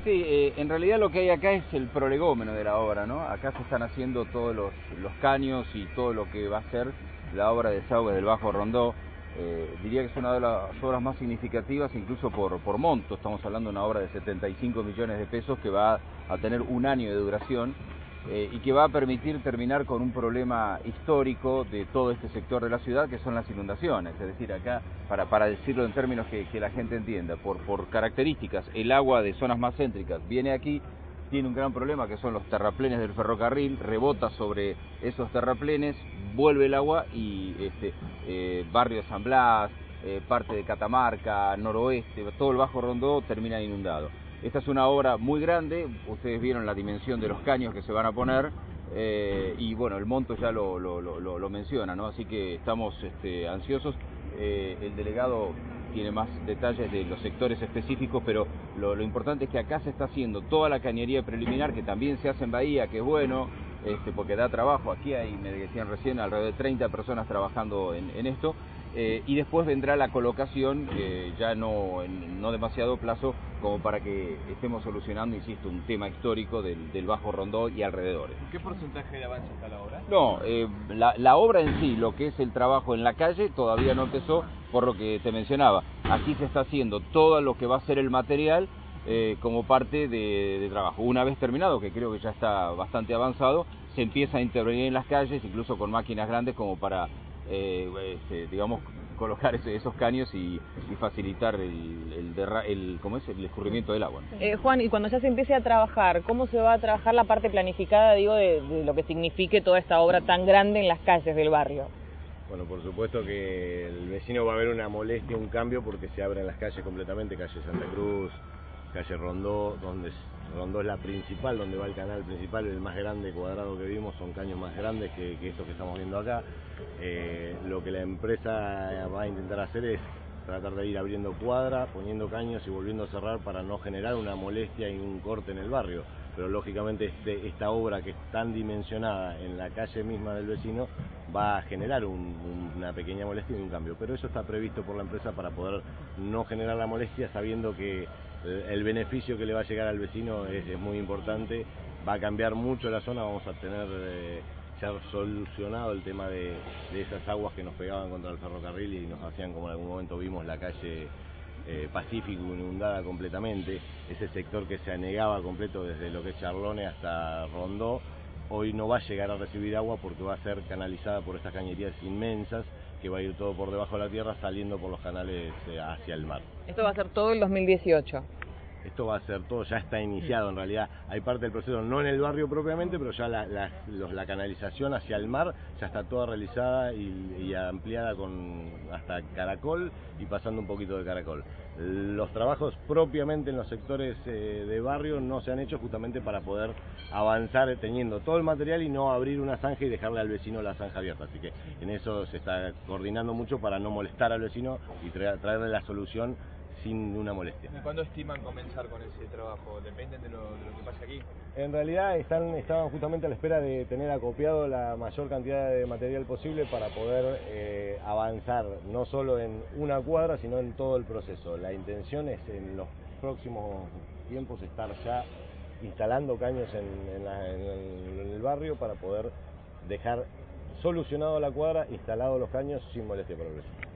Sí, en realidad lo que hay acá es el prolegómeno de la obra, ¿no? Acá se están haciendo todos los caños y todo lo que va a ser la obra de desagüe del Bajo Rondó. Diría que es una de las obras más significativas, incluso por monto. Estamos hablando de una obra de 75 millones de pesos que va a tener un año de duración y que va a permitir terminar con un problema histórico de todo este sector de la ciudad, que son las inundaciones. Es decir, acá, para decirlo en términos que la gente entienda, por características, el agua de zonas más céntricas viene aquí, tiene un gran problema que son los terraplenes del ferrocarril, rebota sobre esos terraplenes, vuelve el agua y barrio de San Blas, parte de Catamarca, noroeste, todo el Bajo Rondó termina inundado. Esta es una obra muy grande, ustedes vieron la dimensión de los caños que se van a poner y bueno, el monto ya lo menciona, ¿no? Así que estamos ansiosos. El delegado tiene más detalles de los sectores específicos, pero lo importante es que acá se está haciendo toda la cañería preliminar, que también se hace en Bahía, que es bueno, porque da trabajo. Aquí hay, me decían recién, alrededor de 30 personas trabajando en esto. Y después vendrá la colocación, ya no demasiado plazo, como para que estemos solucionando, insisto, un tema histórico del Bajo Rondó y alrededores. ¿Qué porcentaje de avance está la obra? No, la obra en sí, lo que es el trabajo en la calle, todavía no empezó, por lo que te mencionaba. Aquí se está haciendo todo lo que va a ser el material como parte de trabajo. Una vez terminado, que creo que ya está bastante avanzado, se empieza a intervenir en las calles, incluso con máquinas grandes como para digamos, colocar esos caños y facilitar ¿cómo es? El escurrimiento del agua. Juan, y cuando ya se empiece a trabajar, ¿cómo se va a trabajar la parte planificada, digo, de lo que signifique toda esta obra tan grande en las calles del barrio? Bueno, por supuesto que el vecino va a ver una molestia, un cambio, porque se abren las calles completamente, calle Santa Cruz, calle Rondó, donde Rondó es la principal, donde va el canal principal, el más grande cuadrado que vimos, son caños más grandes que estos que estamos viendo acá. Lo que la empresa va a intentar hacer es tratar de ir abriendo cuadra, poniendo caños y volviendo a cerrar para no generar una molestia y un corte en el barrio. Pero lógicamente esta obra que es tan dimensionada en la calle misma del vecino va a generar una pequeña molestia y un cambio. Pero eso está previsto por la empresa para poder no generar la molestia, sabiendo que el beneficio que le va a llegar al vecino es muy importante. Va a cambiar mucho la zona, vamos a tener ya solucionado el tema de esas aguas que nos pegaban contra el ferrocarril y nos hacían, como en algún momento vimos, la calle Pacífico inundada completamente. Ese sector que se anegaba completo desde lo que es Charlones hasta Rondó, hoy no va a llegar a recibir agua porque va a ser canalizada por estas cañerías inmensas, que va a ir todo por debajo de la tierra saliendo por los canales hacia el mar. Esto va a ser todo el 2018. Esto va a ser todo, ya está iniciado en realidad. Hay parte del proceso, no en el barrio propiamente, pero ya la canalización hacia el mar ya está toda realizada y ampliada hasta Caracol y pasando un poquito de Caracol. Los trabajos propiamente en los sectores de barrio no se han hecho justamente para poder avanzar teniendo todo el material y no abrir una zanja y dejarle al vecino la zanja abierta. Así que en eso se está coordinando mucho para no molestar al vecino y traerle la solución sin una molestia. ¿Y cuándo estiman comenzar con ese trabajo? ¿Dependen de lo que pase aquí? En realidad estaban justamente a la espera de tener acopiado la mayor cantidad de material posible para poder avanzar no solo en una cuadra, sino en todo el proceso. La intención es en los próximos tiempos estar ya instalando caños en el barrio para poder dejar solucionado la cuadra, instalados los caños sin molestia para el vecino.